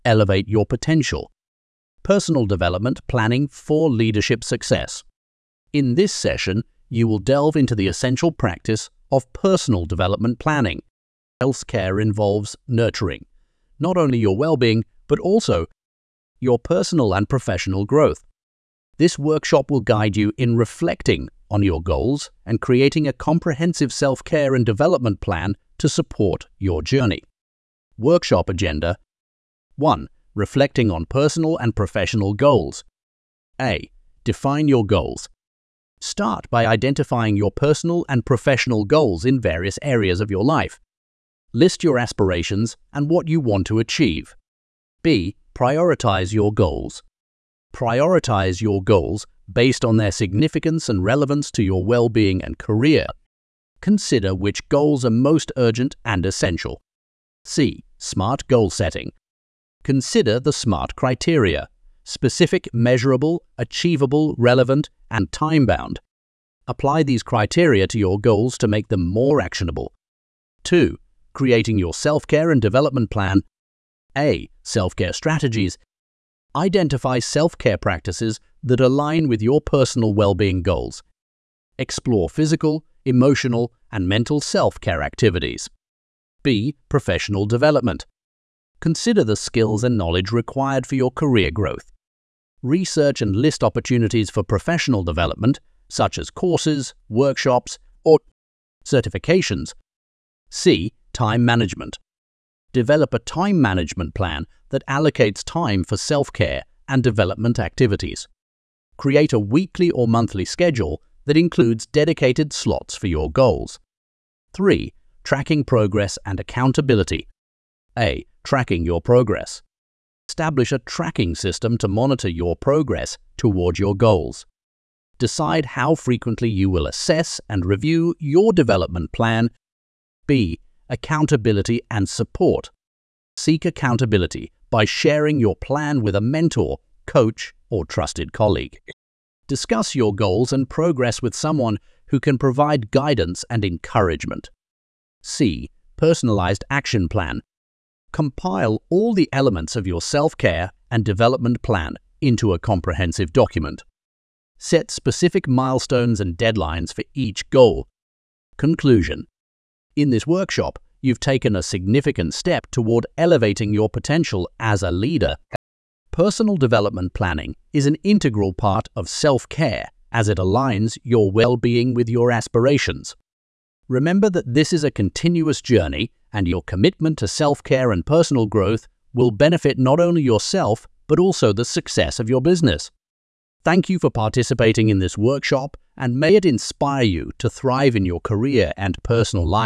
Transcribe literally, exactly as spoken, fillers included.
Elevate your potential. Personal development planning for leadership success. In this session, you will delve into the essential practice of personal development planning. Self-care involves nurturing not only your well-being, but also your personal and professional growth. This workshop will guide you in reflecting on your goals and creating a comprehensive self-care and development plan to support your journey. Workshop agenda. one. Reflecting on personal and professional goals. A. Define your goals. Start by identifying your personal and professional goals in various areas of your life. List your aspirations and what you want to achieve. B. Prioritize your goals. Prioritize your goals based on their significance and relevance to your well-being and career. Consider which goals are most urgent and essential. C. Smart goal setting. Consider the SMART criteria: specific, measurable, achievable, relevant, and time-bound. Apply these criteria to your goals to make them more actionable. two. Creating your self-care and development plan. A. Self-care strategies. Identify self-care practices that align with your personal well-being goals. Explore physical, emotional, and mental self-care activities. B. Professional development. Consider the skills and knowledge required for your career growth. Research and list opportunities for professional development, such as courses, workshops, or certifications. C. Time management. Develop a time management plan that allocates time for self-care and development activities. Create a weekly or monthly schedule that includes dedicated slots for your goals. three. Tracking progress and accountability. A. Tracking your progress. Establish a tracking system to monitor your progress toward your goals. Decide how frequently you will assess and review your development plan. B. Accountability and support. Seek accountability by sharing your plan with a mentor, coach, or trusted colleague. Discuss your goals and progress with someone who can provide guidance and encouragement. C. Personalized action plan. Compile all the elements of your self-care and development plan into a comprehensive document. Set specific milestones and deadlines for each goal. Conclusion. In this workshop, you've taken a significant step toward elevating your potential as a leader. Personal development planning is an integral part of self-care as it aligns your well-being with your aspirations. Remember that this is a continuous journey, and your commitment to self-care and personal growth will benefit not only yourself, but also the success of your business. Thank you for participating in this workshop, and may it inspire you to thrive in your career and personal life.